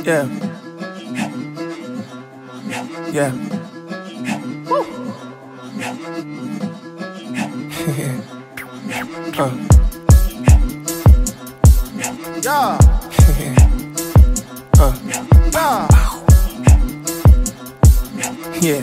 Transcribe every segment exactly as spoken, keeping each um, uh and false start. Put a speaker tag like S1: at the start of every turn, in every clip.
S1: Yeah. Yeah. Woo. uh.
S2: Yeah.
S1: uh.
S2: Yeah.
S1: Yeah.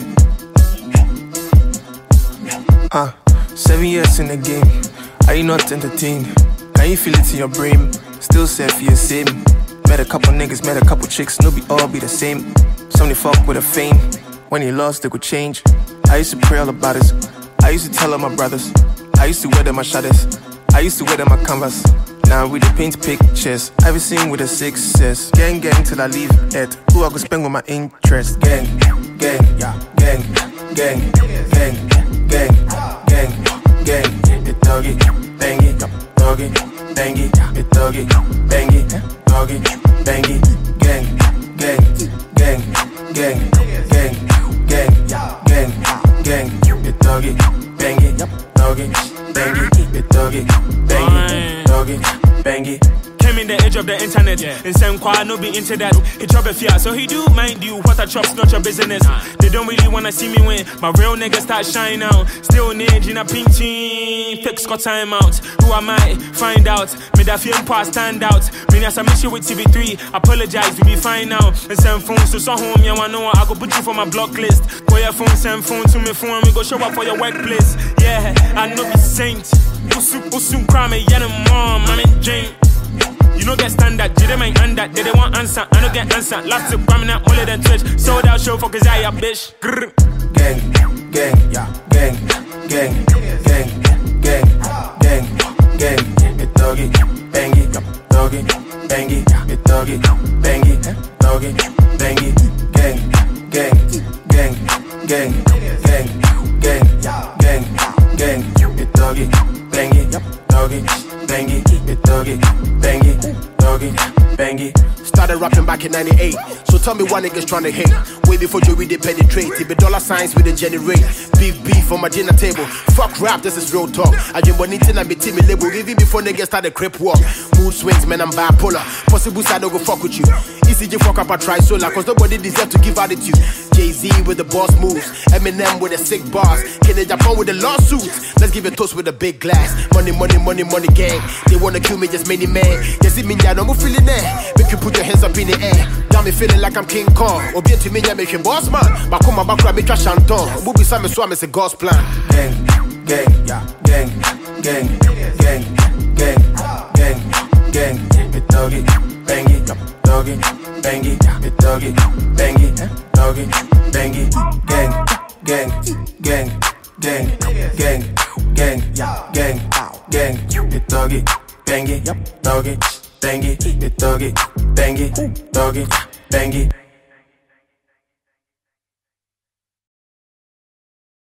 S1: Uh. Seven years in the game. Are you not entertained? Can you feel it in your brain? Still say for your same. Met a couple niggas, met a couple chicks, no be all be the same. Some they fuck with a fame. When he lost, they could change. I used to pray all about this. I used to tell all my brothers. I used to wear them my shadows. I used to wear them my canvas. Now we dey paint pictures. I've seen with a success. Gang, gang till I leave it. Who I could spend with my interest? Gang, gang, yeah, gang, gang, gang, gang, gang, gang. The doggy, bang it, doggy, bang it, the doggy, bang it, doggy, bang it, gang, gang, gang, gang, gang, gang, gang, gang. The doggy, bang it, doggy, bang it, the doggy, bang it, doggy, bang it.
S3: Came in the age of the internet, yeah. And same quad no be into that. He drop a fear, so he do mind you. What I chop's not your business. Nah. They don't really wanna see me win. My real niggas start shine out. Still need in a pink team. Fix got time out. Who am I? Find out. Me that film pass stand out. Me as I miss you with T V three. Apologize, we be fine now. And send phones to some home, you wanna know I go put you for my block list. Call your phone, send phone to me phone. We go show up for your workplace. Yeah, I know be saint. Usu usu crime, yeah, the mom, I'm in Jane. You know get standard, did they mind under? Did they want answer? I don't get answer. Last to cramming out only than Twitch. Sold out show for cause I a bitch. Grr.
S1: Gang, gang, yeah, gang, gang, gang, gang, gang, gang. The doggy, bang it, doggy, bang it, the doggy, bang it, doggy, bang it, gang, gang, gang, gang, gang, gang, gang, gang. The doggy, bang it, doggy, bang it, the doggy, bang it, doggy, bang it.
S2: Started rapping back in ninety-eight. So tell me why niggas tryna hate. Way before Joey they penetrate. It be dollar signs with the generate. Big beef on my dinner table. Fuck rap, this is real talk. I just want it and be team label. Even before niggas started crip walk. Mood swings, man, I'm bipolar. Possible side don't go fuck with you. Easy J fuck up, I try solar. Cause nobody deserve to give attitude. Jay-Z with the boss moves. Eminem with the sick bars. Kenny Japan with the lawsuits. Let's give a toast with a big glass. Money, money, money, money gang. They wanna kill me, just many men. You see me, yeah, no more feeling there. Make you put your hands up in the air. Got me feeling like I'm King Kong. Obi to me, yeah, make you boss man. But come on, back, me trash and ton. Booby Sam is swam, it's a God's plan.
S1: Gang, gang, yeah, gang, gang, gang, gang, gang, gang. The doggy, bang it, doggy, bang it, the doggy, bang it, doggy, bang it, gang, gang, gang, gang, gang, gang, gang, gang. The doggy, bang it, doggy, bang it, the doggy, bang it, doggy, bang it.